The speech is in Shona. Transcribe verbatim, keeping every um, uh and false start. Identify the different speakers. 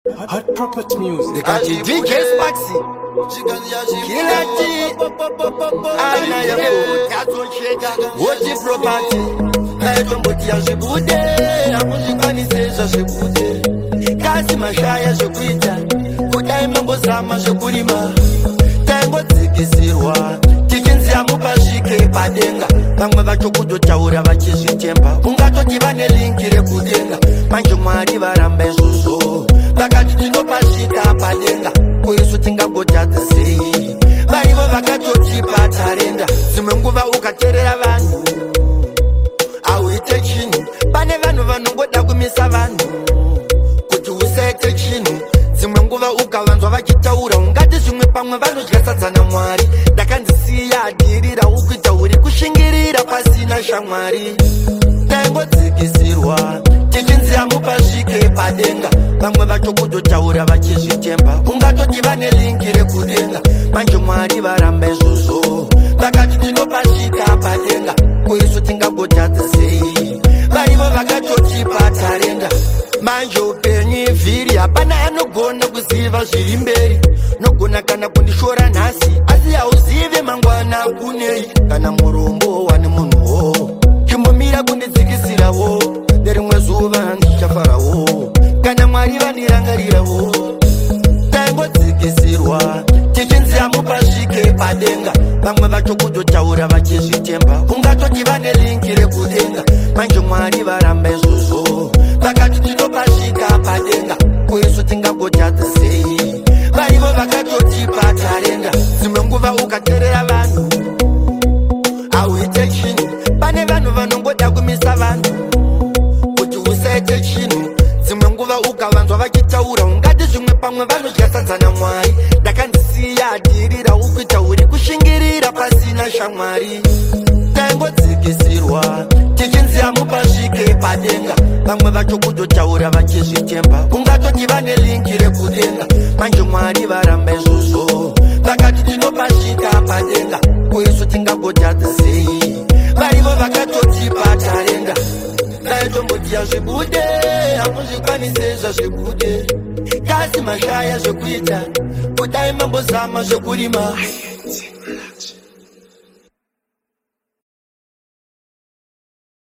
Speaker 1: Hot Property Music.
Speaker 2: They got you D J Spaxy. Killer T. Anna Yabo. What is property? I don't put your Shibude. I'm going to say Shibude. Kasi Mashaya Shubita. Good time Mambo Sama Shukurima. Tango Zikisirwa. Chickens Yamupashike Padenga. Bangwa Bachokudo Taura Bachishi Tempa. Ungato Tivane Linkire Kudenga. Manjumari Barambe Suso. Bakati tino pashika padenga kuisu tinga gojata sei baivo vakatoti patarenda zimwe nguva ukaterera vanhu auite chinhu pane vanhu vanongoda kumisa vanhu kuti usaite chinhu zimwe nguva ukavanzwa vachitaura ungati zvimwe pamwe vanodyatsadzana Mwari ndakandisiya adirira ukuita uri kushingirira pasina shamwari tangodzikisirwa tichinzi amupasvike padenga vamwe vachokutotaura vachizvitemba ungatoti vane lingi rekudenga manje Mwari varamba izvozvo vakati tinopasvika padenga kuisu tingagotadza sei varivo vakatoti patarenda manje upenyu vhiri hapana anogona kuziva zviri mberi nogona kana kundishora nhasi asi hauzive mangwana kunei kana murombo wani munhuwo chimbomira kundidzikisirawo nerimwe zuva ndichafarawo kana Mwari vandirangarirawo tangodzikisirwa tichinzi amupasvike padenga vamwe vachokutotaura vachizvitemba ungatoti vane lingi rekudenga manje Mwari varamba izvozvo vakati tinopasvika padenga kuisu tingagotadza sei varivo vakatoti patarenda zimwe nguva ukaterera vanhu auite chinhu pane vanhu vanongoda kumisa vanhu kuti usaite chinhu zimwe nguva ukavanzwa vachitaura ungati zvimwe pamwe vanodyatsadzana Mwari ndakandisiya adirira ukuita uri kushingirira pasina shamwari tangodzikisirwa tichinzi amupasvike padenga vamwe vachokutotaura vachizvitemba ungatoti vane lingi rekudenga manje Mwari varamba izvozvo vakati tinopasvika padenga kuisu tingagotadza sei varivo vakatoti patarenda naitombotiya zvibude hamuzvikwanise zvazvibude kasi Mashaya zvekuita kudai mambozama zvekurima